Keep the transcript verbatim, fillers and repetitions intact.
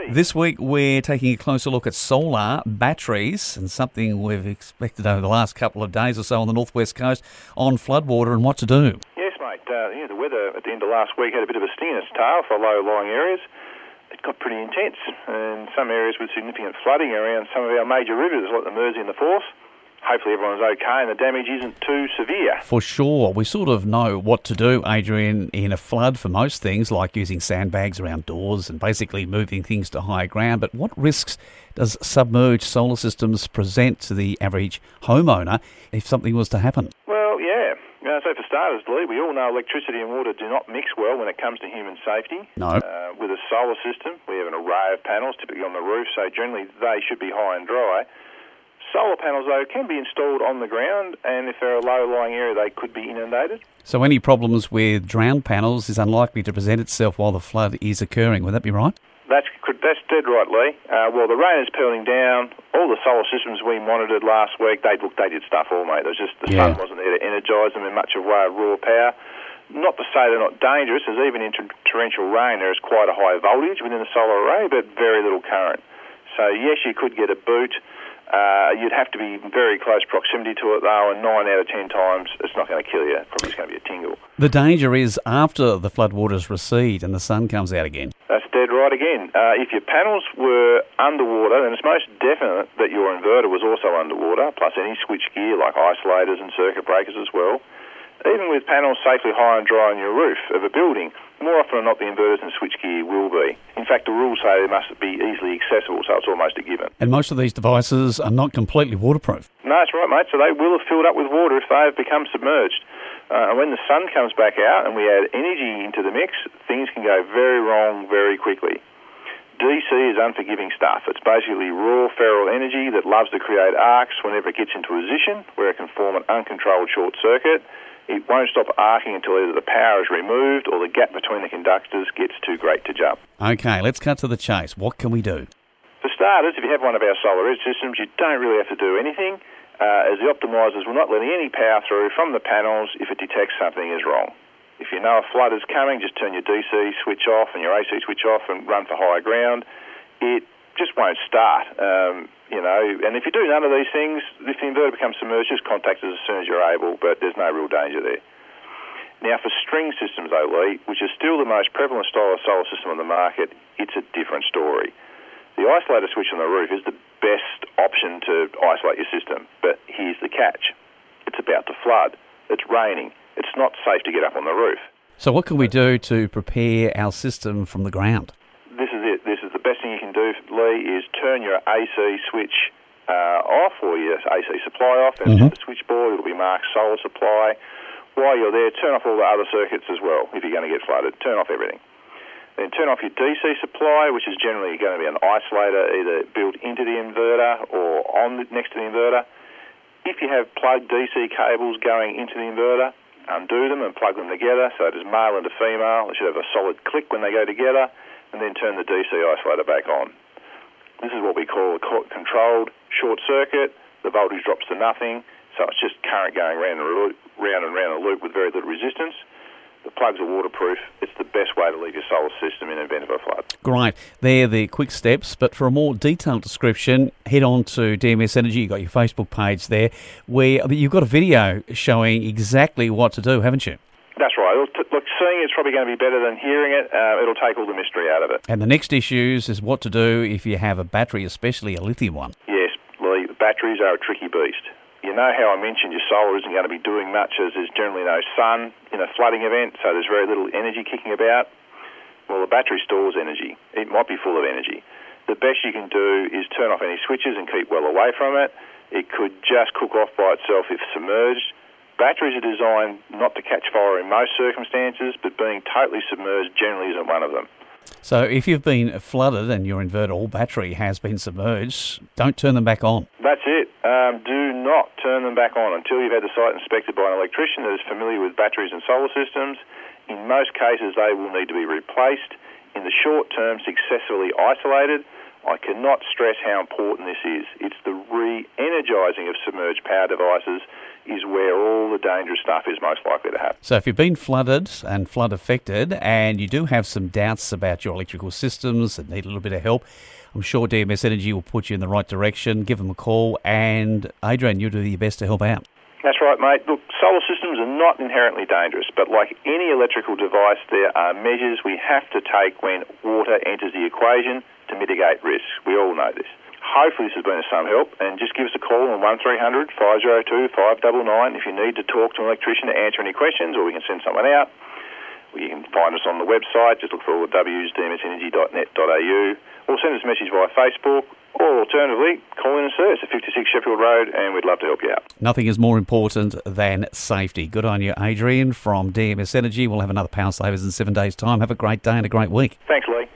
This week we're taking a closer look at solar batteries and something we've expected over the last couple of days or so on the northwest coast on floodwater and what to do. Yes, mate. Uh, yeah, the weather at the end of last week had a bit of a sting in its tail for low-lying areas. It got pretty intense, and some areas with significant flooding around some of our major rivers like the Mersey and the Forth. Hopefully everyone's okay and the damage isn't too severe. For sure. We sort of know what to do, Adrian, in a flood for most things, like using sandbags around doors and basically moving things to higher ground. But what risks does submerged solar systems present to the average homeowner if something was to happen? Well, yeah. Uh, so for starters, Lee, we all know electricity and water do not mix well when it comes to human safety. No. Uh, with a solar system, we have an array of panels, typically on the roof, so generally they should be high and dry. Solar panels, though, can be installed on the ground, and if they're a low-lying area, they could be inundated. So any problems with drowned panels is unlikely to present itself while the flood is occurring. Would that be right? That's that's dead right, Lee. Uh, well, the rain is peeling down. All the solar systems we monitored last week, they look, they did stuff all, mate. There was just the Yeah. sun wasn't there to energise them in much of way of raw power. Not to say they're not dangerous, as even in t- torrential rain there is quite a high voltage within the solar array, but very little current. So yes, you could get a boot. Uh, you'd have to be in very close proximity to it, though, and nine out of ten times it's not going to kill you. Probably just going to be a tingle. The danger is after the floodwaters recede and the sun comes out again. That's dead right again. Uh, if your panels were underwater, then it's most definite that your inverter was also underwater, plus any switch gear like isolators and circuit breakers as well. Even with panels safely high and dry on your roof of a building, more often than not the inverters and switchgear will be. In fact, the rules say they must be easily accessible, so it's almost a given. And most of these devices are not completely waterproof. No, that's right, mate. So they will have filled up with water if they have become submerged. Uh, and when the sun comes back out and we add energy into the mix, things can go very wrong very quickly. D C is unforgiving stuff. It's basically raw feral energy that loves to create arcs whenever it gets into a position where it can form an uncontrolled short circuit. It won't stop arcing until either the power is removed or the gap between the conductors gets too great to jump. Okay, let's cut to the chase. What can we do? For starters, if you have one of our solar edge systems, you don't really have to do anything, uh, as the optimisers will not let any power through from the panels if it detects something is wrong. If you know a flood is coming, just turn your D C switch off and your A C switch off and run for higher ground. It just won't start, um, you know. And if you do none of these things, if the inverter becomes submerged, just contact us as soon as you're able, but there's no real danger there. Now, for string systems, though, Lee, which is still the most prevalent style of solar system on the market, it's a different story. The isolator switch on the roof is the best option to isolate your system, but here's the catch. It's about to flood. It's raining. It's not safe to get up on the roof. So what can we do to prepare our system from the ground? This is it. This is the best thing you can do, Lee, is turn your A C switch uh, off or your A C supply off. Then mm-hmm. the switchboard, it'll be marked solar supply. While you're there, turn off all the other circuits as well if you're going to get flooded. Turn off everything. Then turn off your D C supply, which is generally going to be an isolator either built into the inverter or on the, next to the inverter. If you have plugged D C cables going into the inverter, undo them and plug them together so it is male and a female. They should have a solid click when they go together, and then turn the D C isolator back on. This is what we call a controlled short circuit. The voltage drops to nothing, so it's just current going round and round and round a loop with very little resistance. The plugs are waterproof. It's the best way to leave your solar system in the event of a flood. Great. They're the quick steps, but for a more detailed description, head on to D M S Energy. You've got your Facebook page there, where you've got a video showing exactly what to do, haven't you? That's right. Look, seeing it's probably going to be better than hearing it. Uh, it'll take all the mystery out of it. And the next issues is what to do if you have a battery, especially a lithium one. Yes, Lee, batteries are a tricky beast. You know how I mentioned your solar isn't going to be doing much as there's generally no sun in a flooding event, so there's very little energy kicking about. Well, the battery stores energy. It might be full of energy. The best you can do is turn off any switches and keep well away from it. It could just cook off by itself if submerged. Batteries are designed not to catch fire in most circumstances, but being totally submerged generally isn't one of them. So if you've been flooded and your inverter or battery has been submerged, don't turn them back on. That's it. Um, do not turn them back on until you've had the site inspected by an electrician that is familiar with batteries and solar systems. In most cases, they will need to be replaced. In the short term, successfully isolated. I cannot stress how important this is. It's the re-energising of submerged power devices is where all the dangerous stuff is most likely to happen. So if you've been flooded and flood affected and you do have some doubts about your electrical systems and need a little bit of help, I'm sure D M S Energy will put you in the right direction. Give them a call, and Adrian, you'll do your best to help out. That's right, mate. Look, solar systems are not inherently dangerous, but like any electrical device, there are measures we have to take when water enters the equation to mitigate risks. We all know this. Hopefully this has been of some help, and just give us a call on one three hundred, five oh two, five nine nine if you need to talk to an electrician to answer any questions, or we can send someone out. You can find us on the website, just look for all the W's, d m s energy dot net dot a u, or send us a message via Facebook, or alternatively, call in and see us at fifty-six Sheffield Road, and we'd love to help you out. Nothing is more important than safety. Good on you, Adrian, from D M S Energy. We'll have another Power Savers in seven days' time. Have a great day and a great week. Thanks.